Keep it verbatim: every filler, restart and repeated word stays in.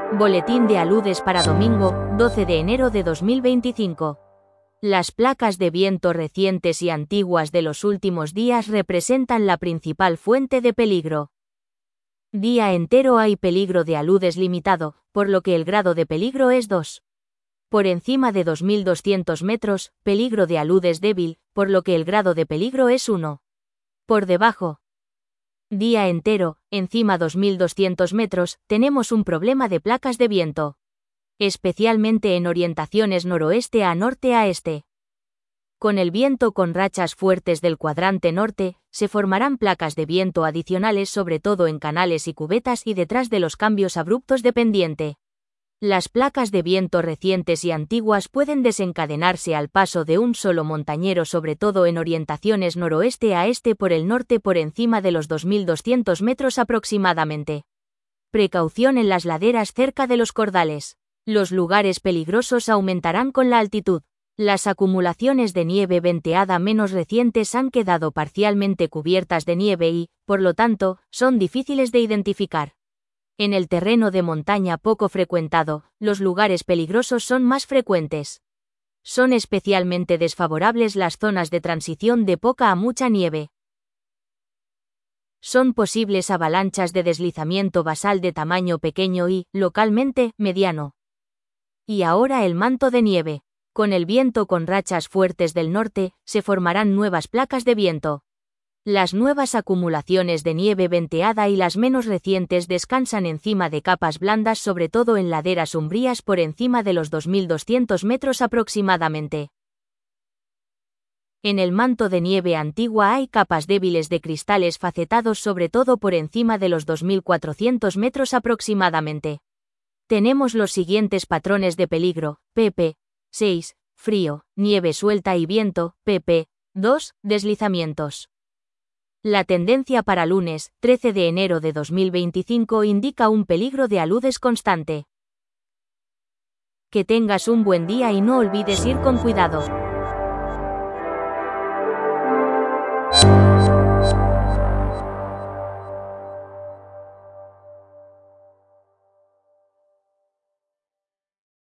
Boletín de aludes para domingo, doce de enero de dos mil veinticinco. Las placas de viento recientes y antiguas de los últimos días representan la principal fuente de peligro. Día entero hay peligro de aludes limitado, por lo que el grado de peligro es dos. Por encima de dos mil doscientos metros, peligro de aludes débil, por lo que el grado de peligro es uno. Por debajo. Día entero, encima dos mil doscientos metros, tenemos un problema de placas de viento. Especialmente en orientaciones noroeste a norte a este. Con el viento con rachas fuertes del cuadrante norte, se formarán placas de viento adicionales sobre todo en canales y cubetas y detrás de los cambios abruptos de pendiente. Las placas de viento recientes y antiguas pueden desencadenarse al paso de un solo montañero sobre todo en orientaciones noroeste a este por el norte por encima de los dos mil doscientos metros aproximadamente. Precaución en las laderas cerca de los cordales. Los lugares peligrosos aumentarán con la altitud. Las acumulaciones de nieve venteada menos recientes han quedado parcialmente cubiertas de nieve y, por lo tanto, son difíciles de identificar. En el terreno de montaña poco frecuentado, los lugares peligrosos son más frecuentes. Son especialmente desfavorables las zonas de transición de poca a mucha nieve. Son posibles avalanchas de deslizamiento basal de tamaño pequeño y, localmente, mediano. Y ahora el manto de nieve. Con el viento con rachas fuertes del norte, se formarán nuevas placas de viento. Las nuevas acumulaciones de nieve venteada y las menos recientes descansan encima de capas blandas sobre todo en laderas umbrías por encima de los dos mil doscientos metros aproximadamente. En el manto de nieve antigua hay capas débiles de cristales facetados sobre todo por encima de los dos mil cuatrocientos metros aproximadamente. Tenemos los siguientes patrones de peligro: P P seis, frío, nieve suelta y viento; P P dos, deslizamientos. La tendencia para lunes, trece de enero de dos mil veinticinco indica un peligro de aludes constante. Que tengas un buen día y no olvides ir con cuidado.